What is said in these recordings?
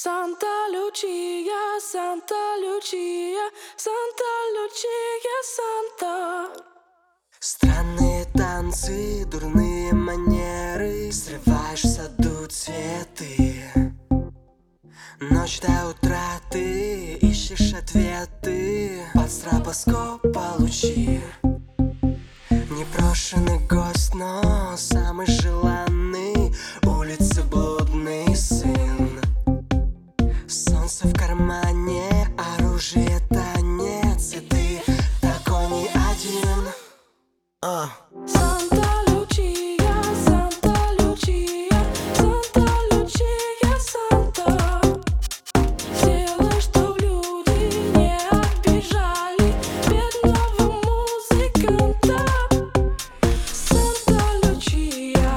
Санта Лючия, Санта Лючия, Санта Лючия, Санта. Странные танцы, дурные манеры, срываешь в саду цветы. Ночь до утра ты ищешь ответы, под стробоскоп получи. Непрошенный гость, но самый желанный, улицы блудный сын. Солнце в кармане, оружие танец, и ты такой не один. Санта Лючия, Санта Лючия, Санта Лючия, Санта. Сделай, чтоб люди не обижали бедного музыканта. Санта Лючия,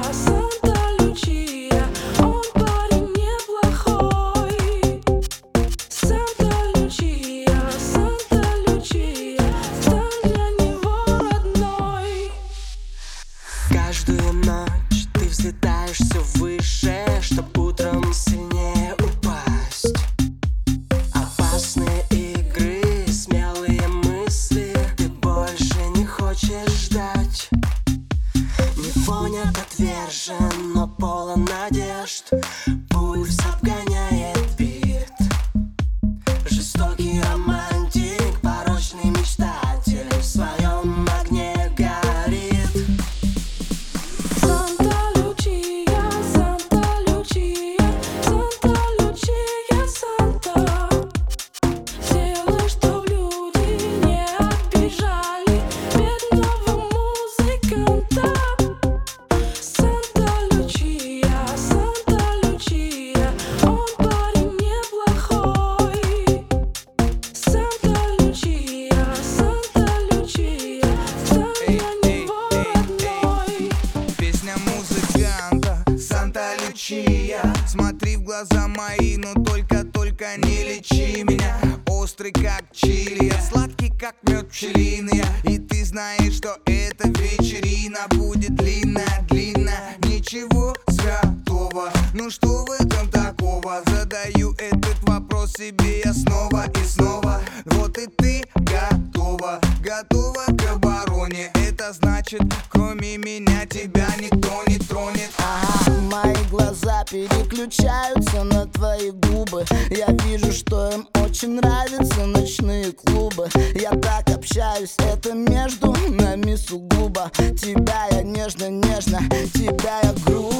он парень неплохой. Санта Лючия, стань для него родной. Каждую ночь ты взлетаешь все выше, чтоб утром сильнее упасть. Опасные игры, смелые мысли, ты больше не хочешь ждать. Не понят, отвержен, но полон надежд. Пульс обгоняет бит. Жестокий романтик, порочный мечтатель, в своем огне горит. Санта Лючия, Санта Лючия, Санта Лючия, Санта. Сделай, чтоб люди не обижали бедного музыканта. Санта Лючия, он парень неплохой. Санта Лючия, стань для него родной. Песня музыканта Санта Лючия. Смотри в глаза мои, но только не лечи меня. Острый как чили, я сладкий как мед пчелиный. И ты знаешь, что эта вечерина будет длинная. Ничего святого, ну что в этом такого? Задаю этот вопрос себе я снова и снова. Вот и ты готова к обороне. Это значит, кроме меня тебя никто не тронет. Мои глаза переключаются на твои губы. Я вижу, что им очень нравятся ночные клубы. Я так общаюсь, это между нами сугубо. Тебя я нежно, тебя я грубо.